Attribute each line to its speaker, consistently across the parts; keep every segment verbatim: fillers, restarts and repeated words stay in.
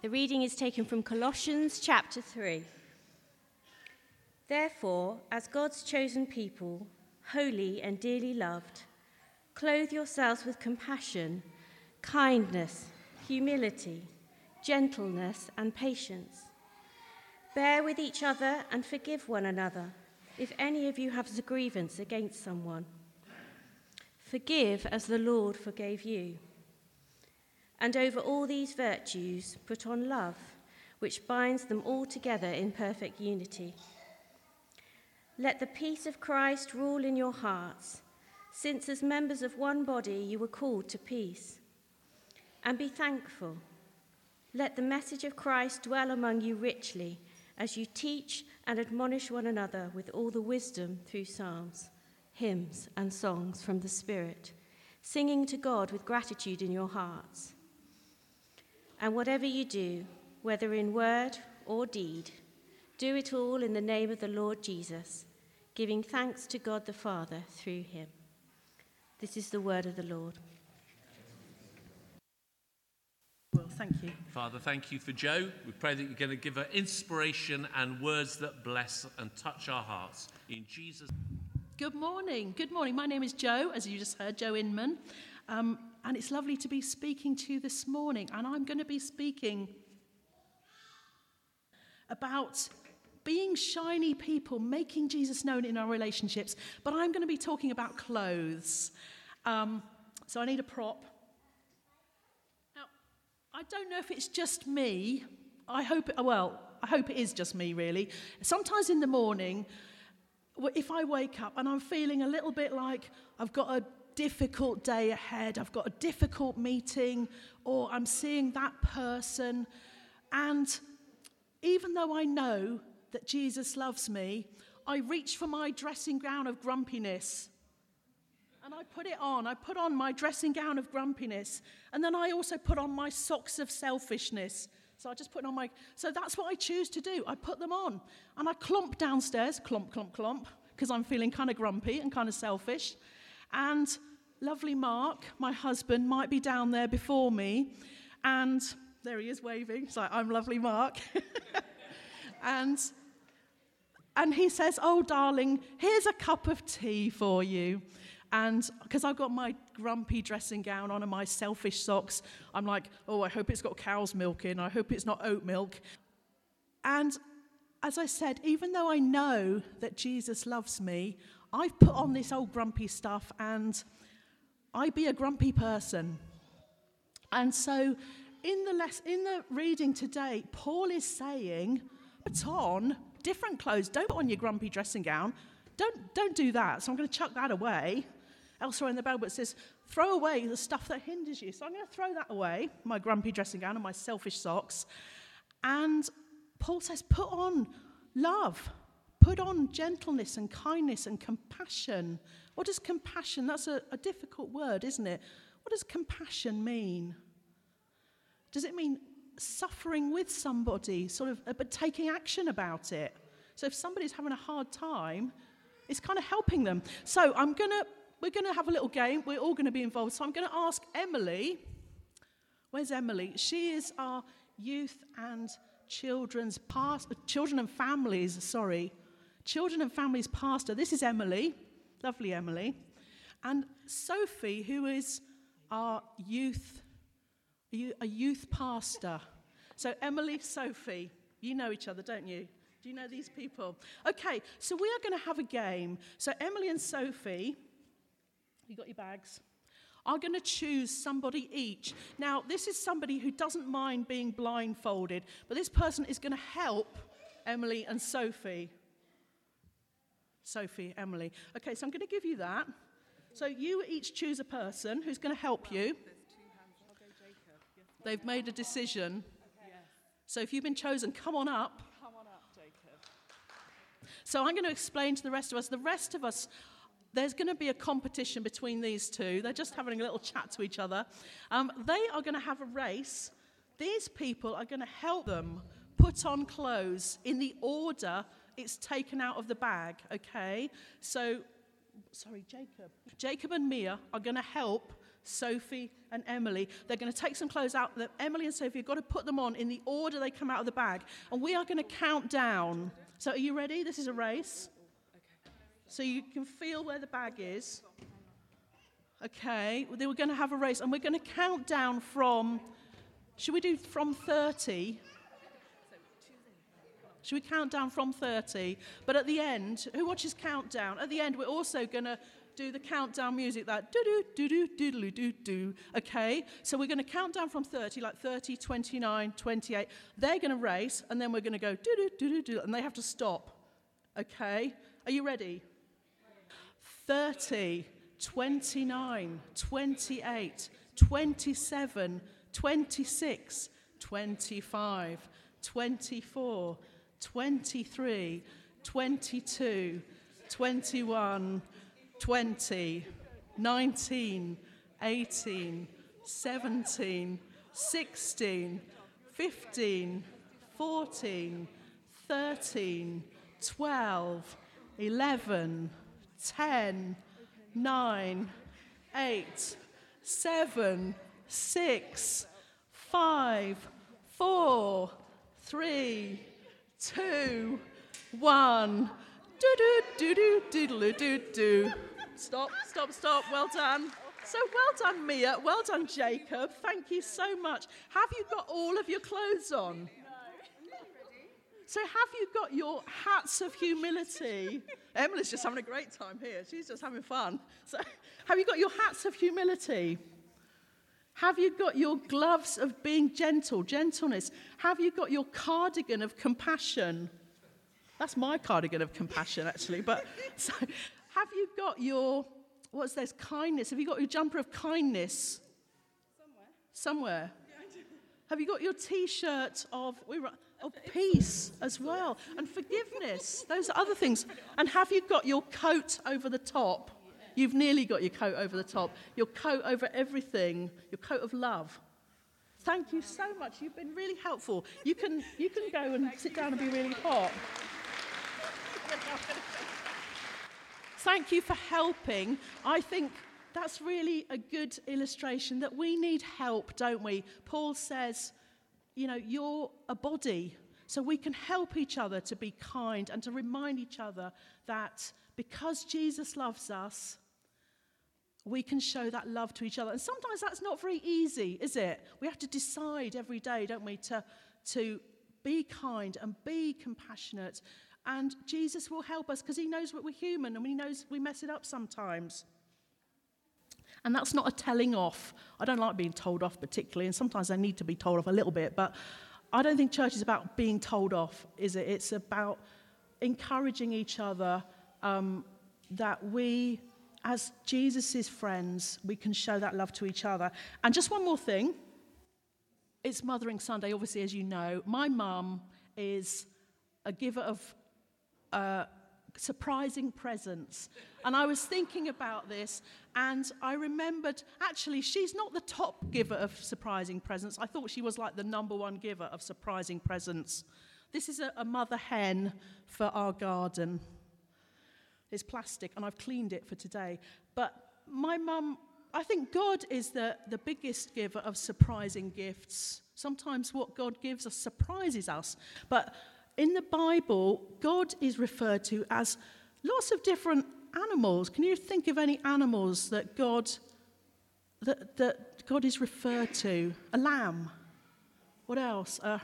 Speaker 1: The reading is taken from Colossians chapter three. Therefore, as God's chosen people, holy and dearly loved, clothe yourselves with compassion, kindness, humility, gentleness, and patience. Bear with each other and forgive one another, if any of you has a grievance against someone. Forgive as the Lord forgave you. And over all these virtues, put on love, which binds them all together in perfect unity. Let the peace of Christ rule in your hearts, since as members of one body you were called to peace. And be thankful. Let the message of Christ dwell among you richly, as you teach and admonish one another with all the wisdom through psalms, hymns, and songs from the Spirit, singing to God with gratitude in your hearts. And whatever you do, whether in word or deed, do it all in the name of the Lord Jesus, giving thanks to God the Father through him. This is the word of the Lord.
Speaker 2: Well, thank you.
Speaker 3: Father, thank you for Jo. We pray that you're going to give her inspiration and words that bless and touch our hearts. In Jesus'
Speaker 2: Good morning. Good morning. My name is Jo, as you just heard, Jo Inman. Um, and it's lovely to be speaking to you this morning. And I'm going to be speaking about being shiny people, making Jesus known in our relationships. But I'm going to be talking about clothes. Um, so I need a prop. Now, I don't know if it's just me. I hope, it, well, I hope it is just me, really. Sometimes in the morning, if I wake up and I'm feeling a little bit like I've got a difficult day ahead, I've got a difficult meeting, or I'm seeing that person, and even though I know that Jesus loves me, I reach for my dressing gown of grumpiness, and I put it on. I put on my dressing gown of grumpiness, and then I also put on my socks of selfishness. So I just put on my, so that's what I choose to do. I put them on, and I clomp downstairs, clomp, clomp, clomp, because I'm feeling kind of grumpy and kind of selfish. And lovely Mark, my husband, might be down there before me, and there he is waving. It's like, I'm lovely Mark. and and he says, oh, darling, here's a cup of tea for you. And because I've got my grumpy dressing gown on and my selfish socks, I'm like, oh, I hope it's got cow's milk in. I hope it's not oat milk. And as I said, even though I know that Jesus loves me, I've put on this old grumpy stuff, and I be a grumpy person. And so in the les- in the reading today, Paul is saying, put on different clothes. Don't put on your grumpy dressing gown. Don't, don't do that. So I'm going to chuck that away. Elsewhere in the Bible it says, throw away the stuff that hinders you. So I'm going to throw that away, my grumpy dressing gown and my selfish socks. And Paul says, put on love. Put on gentleness and kindness and compassion. What does compassion, that's a, a difficult word, isn't it? What does compassion mean? Does it mean suffering with somebody, sort of, but taking action about it? So if somebody's having a hard time, it's kind of helping them. So I'm gonna, we're gonna have a little game. We're all gonna be involved. So I'm gonna ask Emily. Where's Emily? She is our youth and children's past, children and families. Sorry, children and families pastor. This is Emily, lovely Emily, and Sophie, who is our youth, a youth pastor. So Emily, Sophie, you know each other, don't you? Do you know these people? Okay, so we are going to have a game. So Emily and Sophie, you got your bags, are going to choose somebody each. Now, this is somebody who doesn't mind being blindfolded, but this person is going to help Emily and Sophie. Sophie, Emily. Okay, so I'm going to give you that. So you each choose a person who's going to help you. They've made a decision. So if you've been chosen, come on up. So I'm going to explain to the rest of us. The rest of us, there's going to be a competition between these two. They're just having a little chat to each other. Um, they are going to have a race. These people are going to help them put on clothes in the order it's taken out of the bag, okay? So, sorry, Jacob. Jacob and Mia are going to help Sophie and Emily. They're going to take some clothes out that Emily and Sophie have got to put them on in the order they come out of the bag. And we are going to count down. So are you ready? This is a race. So you can feel where the bag is. Okay, they were going to have a race, and we're going to count down from, should we do from thirty? Should we count down from thirty? But at the end, who watches Countdown? At the end, we're also going to do the countdown music, that do-do-do-do-do-do-do-do, okay? So we're going to count down from thirty, like thirty, twenty-nine, twenty-eight. They're going to race, and then we're going to go do-do-do-do-do, and they have to stop, okay? Are you ready? thirty, twenty-nine, twenty-eight, twenty-seven, twenty-six, twenty-five, twenty-four, twenty-three, twenty-two, twenty-one, twenty, nineteen, eighteen, seventeen, sixteen, fifteen, fourteen, thirteen, twelve, eleven, ten, nine, eight, seven, six, five, four, three, two, one. Do do do do doodle do do. Stop, stop, stop. Well done. So well done, Mia. Well done, Jacob. Thank you so much. Have you got all of your clothes on? So have you got your hats of humility? Emily's just having a great time here. She's just having fun. So have you got your hats of humility? Have you got your gloves of being gentle, gentleness? Have you got your cardigan of compassion? That's my cardigan of compassion, actually. But so, have you got your, what's this, kindness? Have you got your jumper of kindness? Somewhere. Somewhere. Yeah, I do. Have you got your T-shirt of, of peace as well? And forgiveness. Those are other things. And have you got your coat over the top? You've nearly got your coat over the top. Your coat over everything. Your coat of love. Thank you so much. You've been really helpful. You can, you can go and sit down and be really hot. Thank you for helping. I think that's really a good illustration that we need help, don't we? Paul says, you know, you're a body, so we can help each other to be kind and to remind each other that because Jesus loves us, we can show that love to each other. And sometimes that's not very easy, is it? We have to decide every day, don't we, to, to be kind and be compassionate. And Jesus will help us because he knows that we're human and he knows we mess it up sometimes. And that's not a telling off. I don't like being told off particularly, and sometimes I need to be told off a little bit, but I don't think church is about being told off, is it? It's about encouraging each other um, that we, as Jesus' friends, we can show that love to each other. And just one more thing. It's Mothering Sunday, obviously, as you know. My mum is a giver of uh, surprising presents. And I was thinking about this, and I remembered, actually, she's not the top giver of surprising presents. I thought she was like the number one giver of surprising presents. This is a, a mother hen for our garden. It's plastic, and I've cleaned it for today. But my mum, I think God is the, the biggest giver of surprising gifts. Sometimes what God gives us surprises us. But in the Bible, God is referred to as lots of different animals. Can you think of any animals that God that, that God is referred to? A lamb. What else? Uh,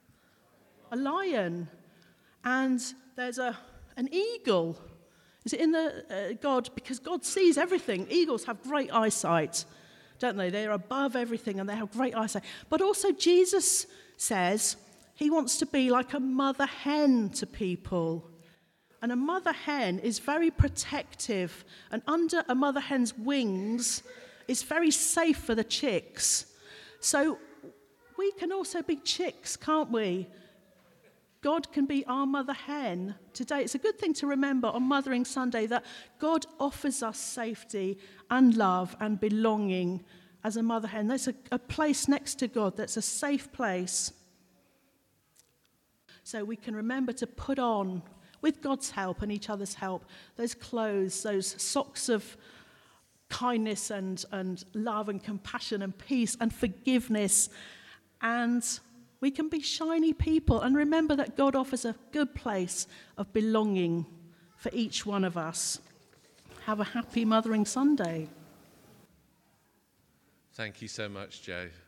Speaker 2: a lion. And there's a an eagle. Is it in the uh, God? Because God sees everything. Eagles have great eyesight, don't they? They're above everything and they have great eyesight. But also Jesus says he wants to be like a mother hen to people. And a mother hen is very protective. And under a mother hen's wings is very safe for the chicks. So we can also be chicks, can't we? God can be our mother hen today. It's a good thing to remember on Mothering Sunday that God offers us safety and love and belonging as a mother hen. There's a, a place next to God that's a safe place. So we can remember to put on, with God's help and each other's help, those clothes, those socks of kindness and, and love and compassion and peace and forgiveness. And we can be shiny people and remember that God offers a good place of belonging for each one of us. Have a happy Mothering Sunday.
Speaker 3: Thank you so much, Jo.